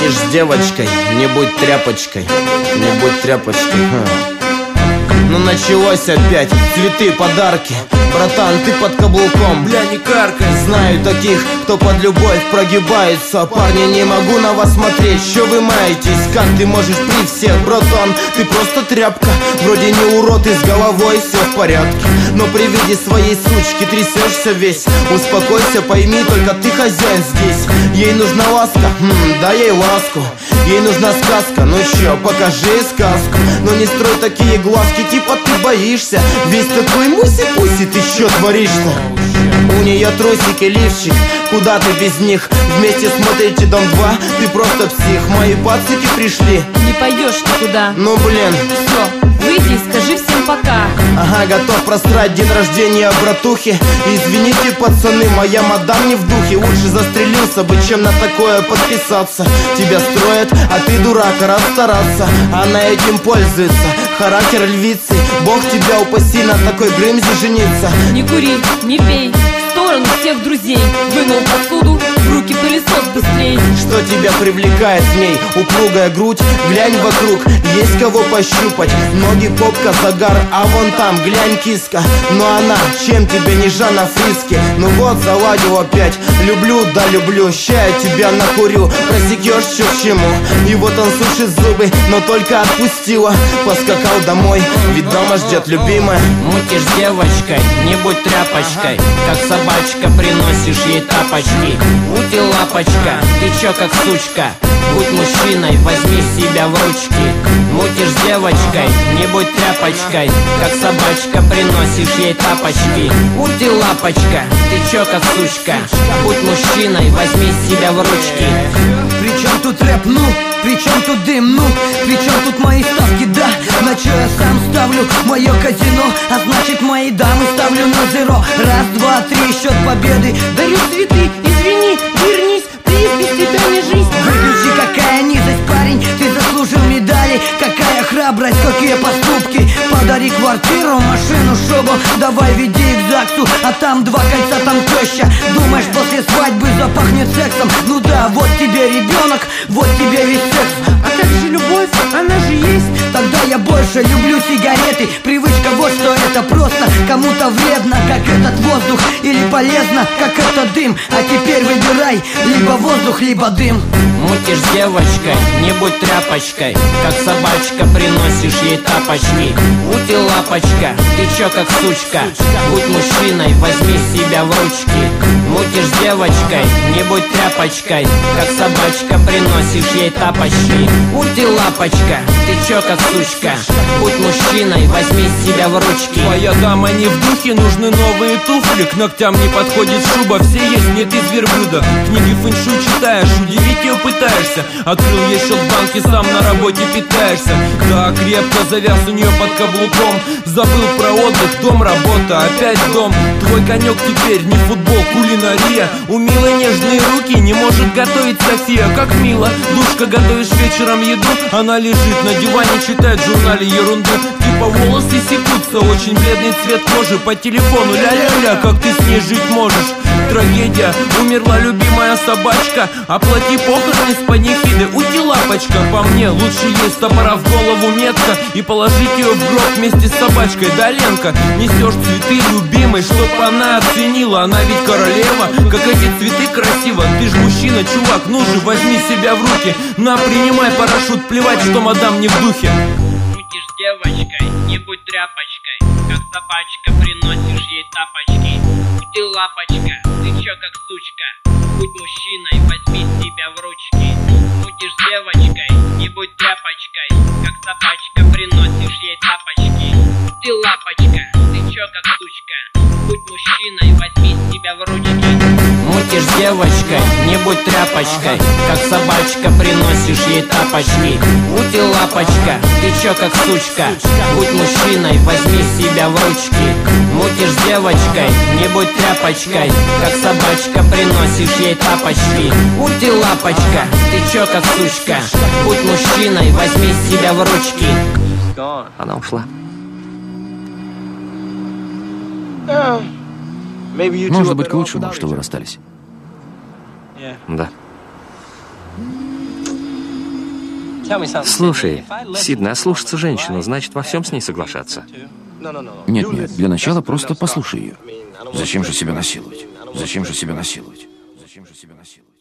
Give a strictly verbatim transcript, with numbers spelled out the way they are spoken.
Мутишь с девочкой, не будь тряпочкой, не будь тряпочкой. Ха. Ну началось опять, цветы, подарки. Братан, ты под каблуком, бля, не каркай. Знаю таких, кто под любовь прогибается. Парни, не могу на вас смотреть, что вы маетесь? Как ты можешь при всех, братан? Ты просто тряпка, вроде не урод и с головой все в порядке. Но при виде своей сучки трясешься весь. Успокойся, пойми, только ты хозяин здесь. Ей нужна ласка, хм, дай ей ласку. Ей нужна сказка, ну чё, покажи сказку. Но не строй такие глазки, типа ты боишься. Весь такой муси-пуси, ты чё творишь-то? У нее трусики, лифчик, куда ты без них? Вместе смотрите Дом два, ты просто псих. Мои пацики пришли. Не пойдешь никуда. Ну блин. Все, выйди и скажи всем пока. Ага, готов просрать день рождения братухи. Извините, пацаны, моя мадам не в духе. Лучше застрелился бы, чем на такое подписаться. Тебя строят, а ты дурак, рад стараться. Она этим пользуется, характер львицы. Бог тебя упаси на такой грымзе жениться. Не кури, не пей, в сторону всех друзей. Вынул посуду, в руки пылесос быстрей. Что тебя привлекает в ней? Упругая грудь, глянь вокруг, есть кого пощупать. Ноги, попка, загар, а вон там, глянь, киска. Но она, чем тебе не Жанна Фриске? Ну вот, заладил опять, люблю, да люблю. Ща я тебя накурю, просекешь, что к чему. И вот он сушит зубы, но только отпустила. Поскакал домой, ведь дома ждет любимая. Мутишь с девочкой, не будь тряпочкой. Как собачка, приносишь ей тапочки. Ути лапочка, ты чё как сучка? Будь мужчиной, возьми себя в ручки. Мутишь с девочкой, не будь тряпочкой. Как собачка, приносишь ей тапочки. Ути лапочка, ты чё как сучка? Будь мужчиной, возьми себя в ручки. Причем тут рэп, ну? Причем тут дым, ну? Причем тут мои ставки, да? На чё я сам ставлю мое казино? А значит мои дамы ставлю на зеро. Раз, два, три, счет победы. Даю цветы, извини, вернись. Приз без тебя не жизнь. Выключи, какая низость, парень. Ты заслужил медали. Какая храбрость, какие поступки. Подари квартиру, машину, шубу. Давай веди их к ЗАГСу. А там два кольца, там теща. Думаешь, после свадьбы запахнет сексом? Ну да, вот тебе ребенок, вот тебе весь секс. А как же любовь? Она же есть. Тогда я больше люблю сигареты. Привычка, вот что это просто. Кому-то вредно, как этот воздух. Или полезно, как этот дым. А теперь выбирай, либо воздух, либо дым. Мутишь с девочкой, не будь тряпочкой. Как собачка, приносишь ей тапочки. Ути лапочка, ты чё как сучка? Будь мужчиной, возьми себя в ручки. Мутишь с девочкой, не будь тряпочкой. Как собачка, приносишь ей тапочки. Ути лапочка, ты чё как сучка? Будь мужчиной, возьми себя в ручки. Твоя дама не в духе, нужны новые туфли. К ногтям не подходит шуба, все есть, нет из верблюда. Книги фэншуй читаешь, удивить ее пытаешься. Открыл ей счет в банке, сам на работе питаешься. Да, крепко завяз у нее под каблуком. Забыл про отдых, дом, работа, опять дом. Твой конек теперь не футбол, кулинария. У милой нежные руки, не может готовить София. Как мило, душка, готовишь вечером еду. Она лежит на диване, читает в журнале ерунду. Типа волосы секутся, очень бледный цвет кожи. По телефону ля-ля-ля, как ты с ней жить можешь? Трагедия, умерла любимая собачка. Оплати похороны с панихиды. Уйди, лапочка, по мне лучше есть топора в голову метка. И положить ее в гроб вместе с собачкой. Да, Ленка, несешь цветы любимой, чтоб она оценила. Она ведь королева, как эти цветы красиво. Ты ж мужчина, чувак, ну же, возьми себя в руки. На, принимай парашют, плевать, что мадам не в духе. Мутишь с девочкой, не будь тряпочкой. Как собачка, приносишь ей тапочки. Ути лапочка, ты чё как сучка? Будь мужчиной, возьми себя в ручки. Мутишь с девочкой, не будь тряпочкой. Как собачка, приносишь ей тапочки. Ути лапочка, ты чё как сучка? Будь мужчиной, возьми себя в ручки. Мутишь с девочкой, не будь тряпочкой. Как собачка, приносишь ей тапочки. Ути лапочка, ты чё как сучка? Будь мужчиной, возьми себя в ручки. Мутишь с девочкой, не будь тряпочкой. Как собачка, приносишь ей тапочки. Ути лапочка, ты чё как сучка? Будь мужчиной, возьми себя в ручки. Она ушла. Может быть, к лучшему, что вы расстались. Да. Слушай, Сиднey, а слушаться женщину, значит во всем с ней соглашаться. Нет, нет, для начала просто послушай ее. Зачем же себя насиловать? Зачем же себя насиловать? Зачем же себя насиловать?